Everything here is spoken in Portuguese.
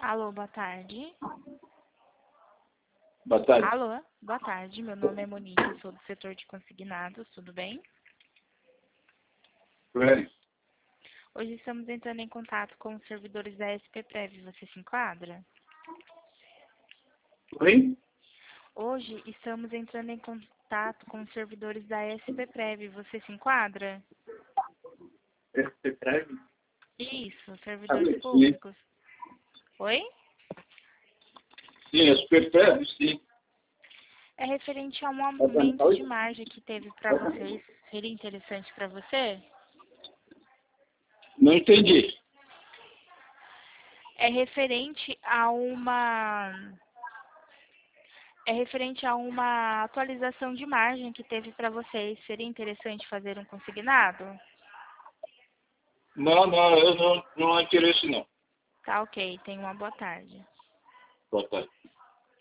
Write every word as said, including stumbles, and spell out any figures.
Alô, boa tarde. Boa tarde. Alô, boa tarde. Meu nome é Monique, eu sou do setor de consignados, tudo bem? Bem, Hoje estamos entrando em contato com os servidores da S P Prev, você se enquadra? Oi? Hoje estamos entrando em contato com os servidores da S P Prev, você se enquadra? S P Prev? Isso, servidores sim. públicos. Oi? Sim, S P Prev, sim. É referente a um aumento de margem que teve para vocês. Seria interessante para você? Não entendi. É referente a uma é referente a uma atualização de margem que teve para vocês. Seria interessante fazer um consignado? Não, não, eu não, não há interesse não. Tá, ok. Tenha uma boa tarde. Boa tarde.